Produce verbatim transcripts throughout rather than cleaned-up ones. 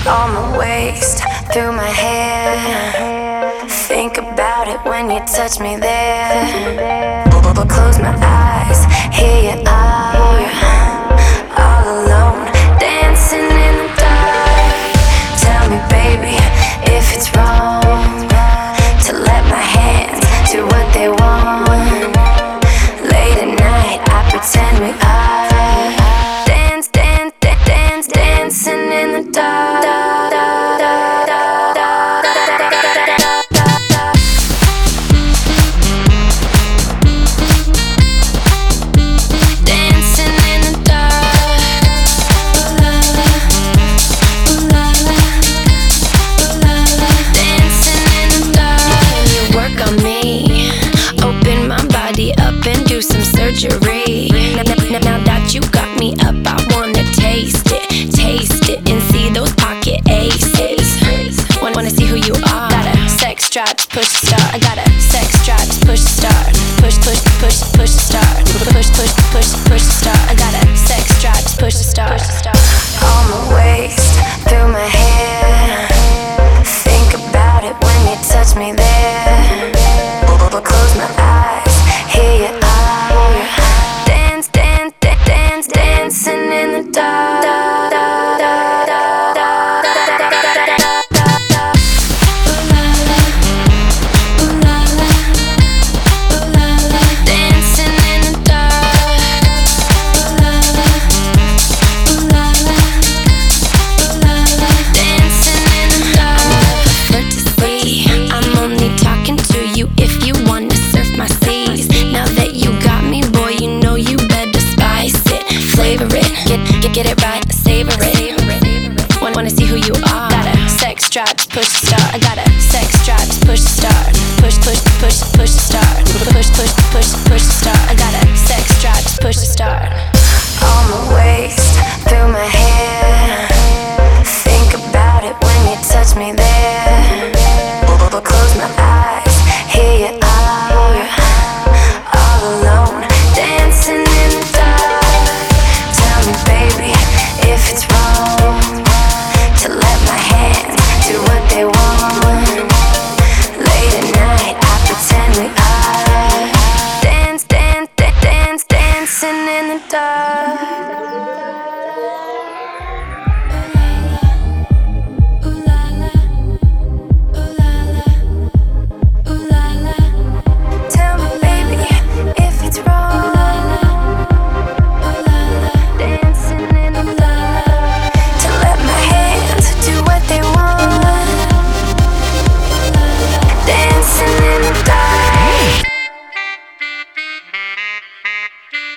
on my waist, through my hair. Think about it when you touch me there. Close my eyes, here you are, all alone, dancing in the dark. Tell me, baby, if it's wrong to let my hands do what they want. Late at night, I pretend we are dance, dance, dance, dance, dancing in the dark. Now, now, now that you got me up, I wanna taste it, taste it, and see those pocket aces. Wanna, wanna see who you are. Got a sex drive to push start. I got a sex drive to push start. Push, push, push, push start. Push, push, push, push start. I got a sex drive to push start. On my waist, through my hair. Think about it when you touch me there. Close my eyes, here you are. Dancing in the dark. Dancing in the dark. Dancing in the dark. Prefer to see I'm only talking to you if you wanna surf my seas. Now that you got me, boy, you know you better spice it. Flavor it, get, get, get it right, savor it. Wanna, wanna see who you are. Got a sex drive to push start. I got a sex drive to push start. Push, push, push, push start. Push, push, push, push start. I got a sex drive to push start. On my waist, through my hair. Think about it when you touch me there. Close my eyes, here you are, all alone, dancing in the dark. Tell me, baby, if it's wrong to let my hands do what they want. Late at night, I pretend we are dance, dance, dance, dance, dancing in the dark.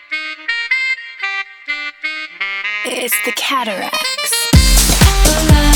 It's the Cataracts.